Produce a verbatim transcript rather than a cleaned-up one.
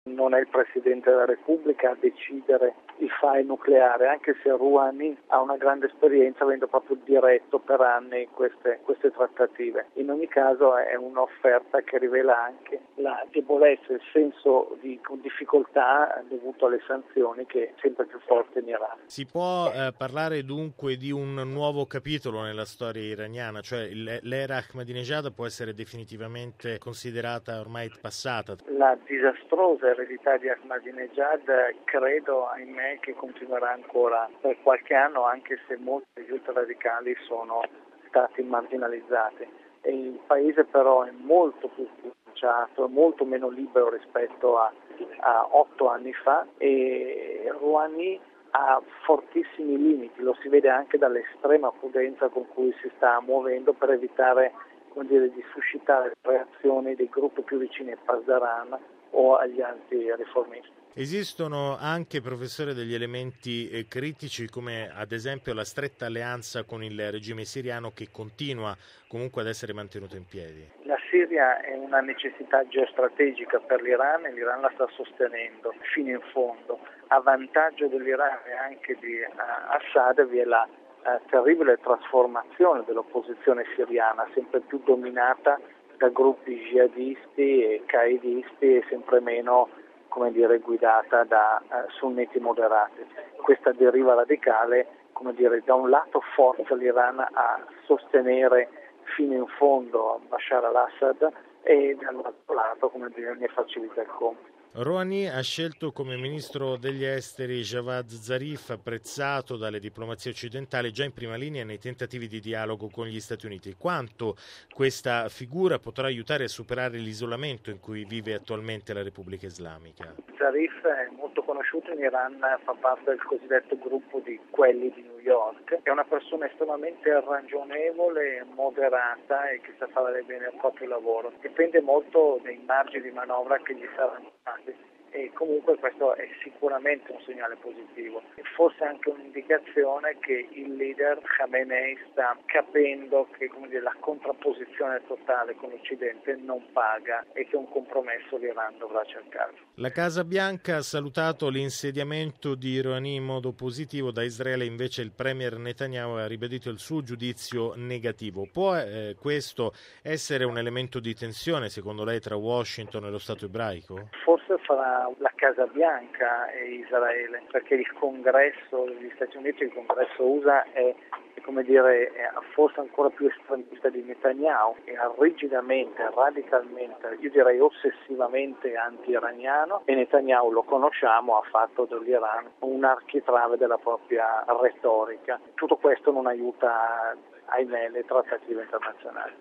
Non è il Presidente della Repubblica a decidere il file nucleare, anche se Rouhani ha una grande esperienza avendo proprio diretto per anni queste, queste trattative. In ogni caso è un'offerta che rivela anche la debolezza, il senso di difficoltà dovuto alle sanzioni che è sempre più forte in Iran. Si può eh, parlare dunque di un nuovo capitolo nella storia iraniana, cioè l'era Ahmadinejad può essere definitivamente considerata ormai passata? La disastrosa eredità di Ahmadinejad credo, ahimè, che continuerà ancora per qualche anno, anche se molti degli ultraradicali sono stati marginalizzati. E il paese però è molto più sfiduciato, molto meno libero rispetto a, a otto anni fa, e Rouhani ha fortissimi limiti, lo si vede anche dall'estrema prudenza con cui si sta muovendo per evitare, come dire, di suscitare reazioni dei gruppi più vicini a Pasdaran o agli anti-riformisti. Esistono anche, professore, degli elementi eh, critici come ad esempio la stretta alleanza con il regime siriano che continua comunque ad essere mantenuto in piedi. La Siria è una necessità geostrategica per l'Iran e l'Iran la sta sostenendo fino in fondo. A vantaggio dell'Iran e anche di uh, Assad vi è la uh, terribile trasformazione dell'opposizione siriana, sempre più dominata da gruppi jihadisti e qaedisti e sempre meno, come dire, guidata da uh, sunniti moderati. Questa deriva radicale, come dire, da un lato forza l'Iran a sostenere fino in fondo Bashar al-Assad e dall'altro lato, come dire, ne facilita il compito. Rouhani ha scelto come ministro degli esteri Javad Zarif, apprezzato dalle diplomazie occidentali già in prima linea nei tentativi di dialogo con gli Stati Uniti. Quanto questa figura potrà aiutare a superare l'isolamento in cui vive attualmente la Repubblica Islamica? Zarif è molto conosciuto in Iran, fa parte del cosiddetto gruppo di quelli di New York. È una persona estremamente ragionevole, moderata e che sa fare bene il proprio lavoro. Dipende molto dai margini di manovra che gli saranno dati. E comunque questo è sicuramente un segnale positivo e forse anche un'indicazione che il leader Khamenei sta capendo che, come dire, la contrapposizione totale con l'Occidente non paga e che un compromesso l'Iran dovrà cercare. La Casa Bianca ha salutato l'insediamento di Rouhani in modo positivo, da Israele invece il premier Netanyahu ha ribadito il suo giudizio negativo. Può eh, questo essere un elemento di tensione secondo lei tra Washington e lo Stato ebraico? Forse farà la Casa Bianca e Israele, perché il Congresso degli Stati Uniti, il Congresso U S A è, come dire, è forse ancora più estremista di Netanyahu, è rigidamente, radicalmente, io direi ossessivamente anti-iraniano, e Netanyahu, lo conosciamo, ha fatto dell'Iran un architrave della propria retorica. Tutto questo non aiuta, ahimè, le trattative internazionali.